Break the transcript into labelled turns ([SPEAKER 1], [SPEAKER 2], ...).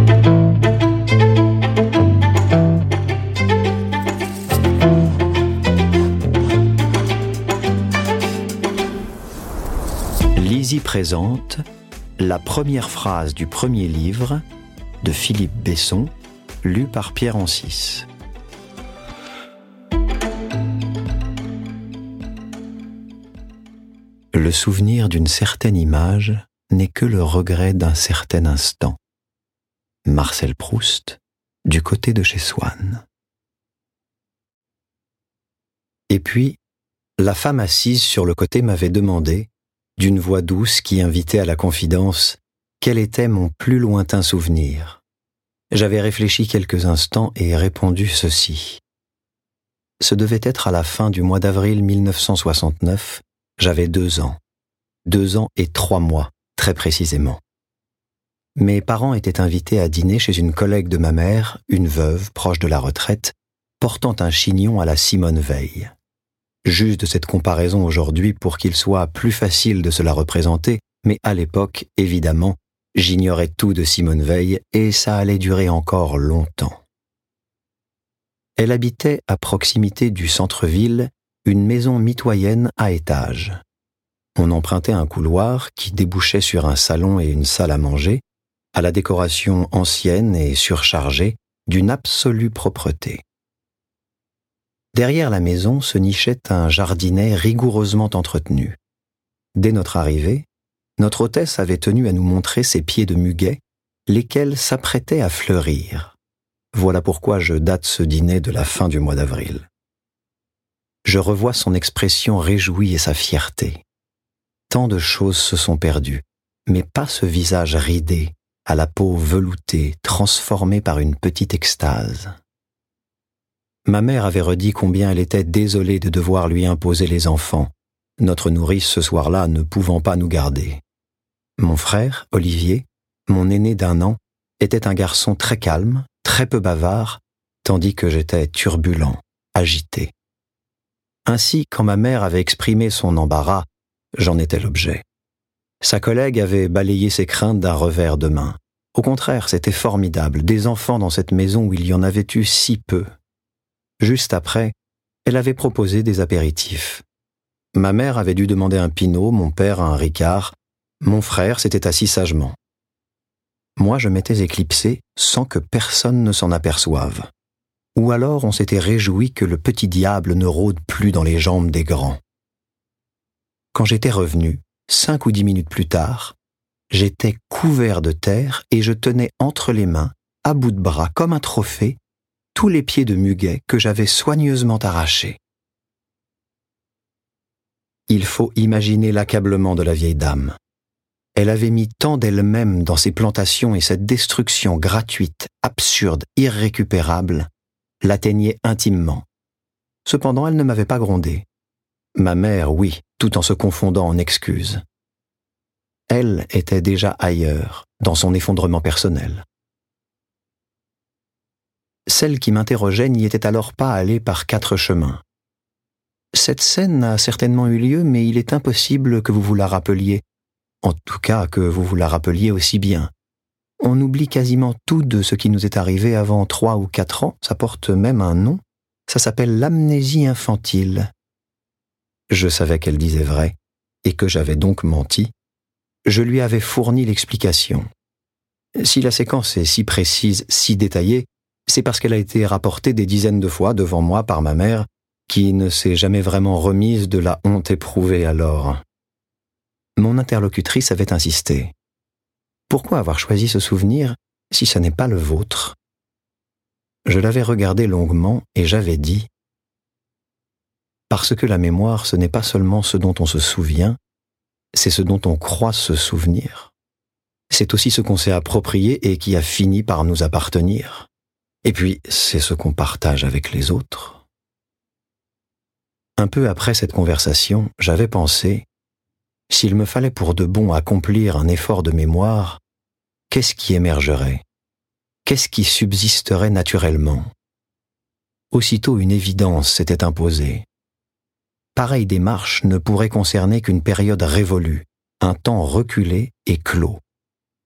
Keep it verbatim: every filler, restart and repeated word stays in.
[SPEAKER 1] Lizzie présente la première phrase du premier livre de Philippe Besson, lu par Pierre Ancis. Le souvenir d'une certaine image n'est que le regret d'un certain instant. Marcel Proust, du côté de chez Swann. Et puis, la femme assise sur le côté m'avait demandé, d'une voix douce qui invitait à la confidence, quel était mon plus lointain souvenir. J'avais réfléchi quelques instants et répondu ceci. Ce devait être à la fin du mois d'avril mille neuf cent soixante-neuf, j'avais deux ans. Deux ans et trois mois, très précisément. Mes parents étaient invités à dîner chez une collègue de ma mère, une veuve proche de la retraite, portant un chignon à la Simone Veil. J'use de cette comparaison aujourd'hui pour qu'il soit plus facile de se la représenter, mais à l'époque, évidemment, j'ignorais tout de Simone Veil et ça allait durer encore longtemps. Elle habitait à proximité du centre-ville, une maison mitoyenne à étages. On empruntait un couloir qui débouchait sur un salon et une salle à manger, à la décoration ancienne et surchargée d'une absolue propreté. Derrière la maison se nichait un jardinet rigoureusement entretenu. Dès notre arrivée, notre hôtesse avait tenu à nous montrer ses pieds de muguet, lesquels s'apprêtaient à fleurir. Voilà pourquoi je date ce dîner de la fin du mois d'avril. Je revois son expression réjouie et sa fierté. Tant de choses se sont perdues, mais pas ce visage ridé, à la peau veloutée, transformée par une petite extase. Ma mère avait redit combien elle était désolée de devoir lui imposer les enfants, notre nourrice ce soir-là ne pouvant pas nous garder. Mon frère, Olivier, mon aîné d'un an, était un garçon très calme, très peu bavard, tandis que j'étais turbulent, agité. Ainsi, quand ma mère avait exprimé son embarras, j'en étais l'objet. Sa collègue avait balayé ses craintes d'un revers de main. Au contraire, c'était formidable, des enfants dans cette maison où il y en avait eu si peu. Juste après, elle avait proposé des apéritifs. Ma mère avait dû demander un pinot, mon père un ricard, mon frère s'était assis sagement. Moi, je m'étais éclipsé sans que personne ne s'en aperçoive. Ou alors on s'était réjoui que le petit diable ne rôde plus dans les jambes des grands. Quand j'étais revenu, cinq ou dix minutes plus tard, j'étais couvert de terre et je tenais entre les mains, à bout de bras, comme un trophée, tous les pieds de muguet que j'avais soigneusement arrachés. Il faut imaginer l'accablement de la vieille dame. Elle avait mis tant d'elle-même dans ces plantations et cette destruction gratuite, absurde, irrécupérable, l'atteignait intimement. Cependant, elle ne m'avait pas grondé. Ma mère, oui, tout en se confondant en excuses. Elle était déjà ailleurs, dans son effondrement personnel. Celle qui m'interrogeait n'y était alors pas allée par quatre chemins. Cette scène a certainement eu lieu, mais il est impossible que vous vous la rappeliez. En tout cas, que vous vous la rappeliez aussi bien. On oublie quasiment tout de ce qui nous est arrivé avant trois ou quatre ans, ça porte même un nom, ça s'appelle l'amnésie infantile. Je savais qu'elle disait vrai, et que j'avais donc menti. Je lui avais fourni l'explication. Si la séquence est si précise, si détaillée, c'est parce qu'elle a été rapportée des dizaines de fois devant moi par ma mère, qui ne s'est jamais vraiment remise de la honte éprouvée alors. Mon interlocutrice avait insisté. Pourquoi avoir choisi ce souvenir si ce n'est pas le vôtre ? Je l'avais regardé longuement et j'avais dit « Parce que la mémoire, ce n'est pas seulement ce dont on se souvient, c'est ce dont on croit se souvenir. C'est aussi ce qu'on s'est approprié et qui a fini par nous appartenir. Et puis, c'est ce qu'on partage avec les autres. » Un peu après cette conversation, j'avais pensé, s'il me fallait pour de bon accomplir un effort de mémoire, qu'est-ce qui émergerait ? Qu'est-ce qui subsisterait naturellement ? Aussitôt une évidence s'était imposée. Pareille démarche ne pourrait concerner qu'une période révolue, un temps reculé et clos.